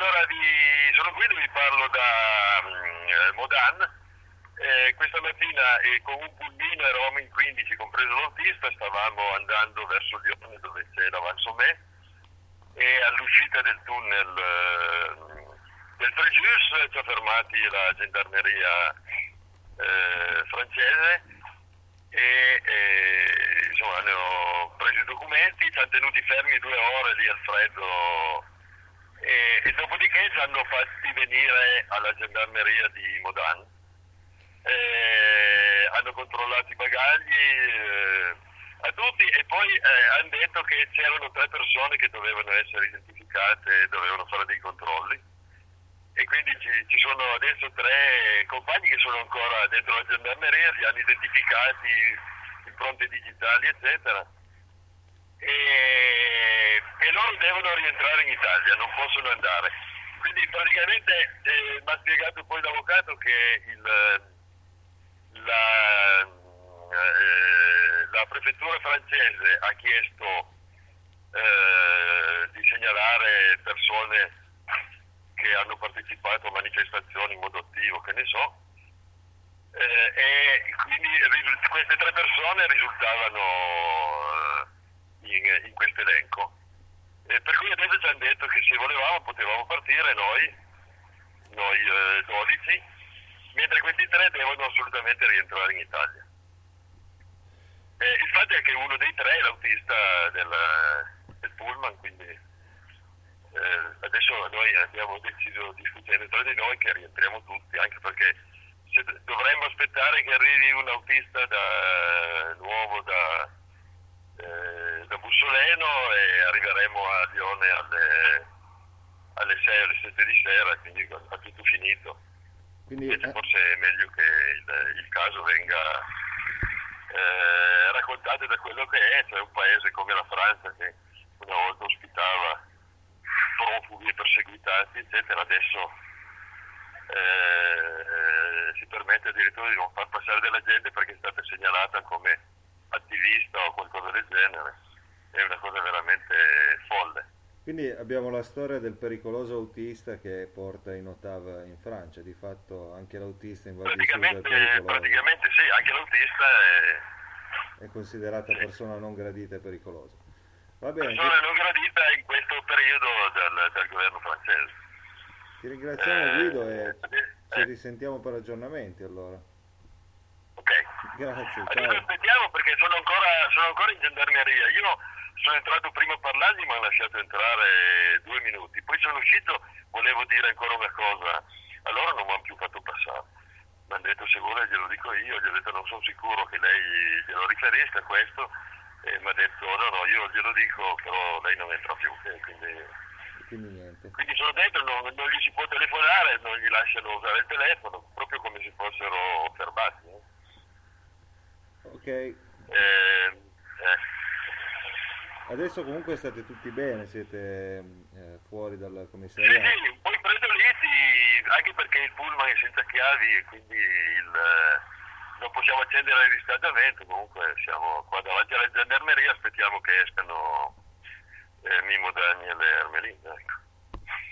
allora sono qui, vi parlo da Modan. Questa mattina con un pulmino eravamo in 15, compreso l'autista, stavamo andando verso Lione dove c'è l'Avansomè e all'uscita del tunnel del Frejus ci ha fermati la gendarmeria francese e insomma hanno preso i documenti, ci hanno tenuti fermi 2 ore lì al freddo e dopodiché ci hanno fatti venire alla gendarmeria di Modan. Hanno controllato i bagagli a tutti e poi hanno detto che c'erano 3 persone che dovevano essere identificate e dovevano fare dei controlli e quindi ci sono adesso 3 compagni che sono ancora dentro la gendarmeria, li hanno identificati, impronte digitali eccetera e loro devono rientrare in Italia, non possono andare. Quindi praticamente mi ha spiegato poi l'avvocato che la prefettura francese ha chiesto di segnalare persone che hanno partecipato a manifestazioni in modo attivo, che ne so, e quindi queste 3 persone risultavano in questo elenco. Per cui adesso ci hanno detto che se volevamo potevamo partire noi 12, mentre questi 3 devono assolutamente rientrare in Italia. Il fatto è che uno dei 3 è l'autista del pullman, quindi adesso noi abbiamo deciso, discutendo tra di noi, che rientriamo tutti, anche perché dovremmo aspettare che arrivi un autista nuovo da Bussoleno e arriveremo a Lione alle 6 alle 7 di sera, quindi ha tutto finito. Quindi, Invece forse è meglio che il caso venga raccontato da quello che è, cioè un paese come la Francia che una volta ospitava profughi e perseguitati, eccetera, adesso si permette addirittura di non far passare della gente perché è stata segnalata come attivista o qualcosa del genere. È una cosa veramente folle. quindi abbiamo la storia del pericoloso autista che porta in ottava in Francia, di fatto anche l'autista in Val di Susa è pericoloso, Praticamente sì, anche l'autista è considerata sì, persona non gradita e pericolosa. Va bene, persona non gradita in questo periodo dal governo francese. ti ringraziamo Guido e ci Eh, risentiamo per aggiornamenti allora. ok. Grazie, Adesso ciao. aspettiamo perché sono ancora in gendarmeria. Io sono entrato prima a parlargli, mi hanno lasciato entrare 2 minuti. Poi sono uscito, volevo dire ancora una cosa. Allora non mi hanno più fatto passare. Mi hanno detto se vuole glielo dico io, gli ho detto non sono sicuro che lei glielo riferisca questo. E mi ha detto no, io glielo dico, però lei non entra più. Quindi niente. Quindi sono dentro, non gli si può telefonare, non gli lasciano usare il telefono, proprio come se fossero fermati. Ok, Eh, eh. adesso comunque state tutti bene, siete fuori dal Sì, commissariato. sì, poi predoliti, anche perché il pullman è senza chiavi e quindi non possiamo accendere il riscaldamento, comunque siamo qua davanti alla gendarmeria, aspettiamo che escano Mimo, Daniel e Ermelinda. Ecco.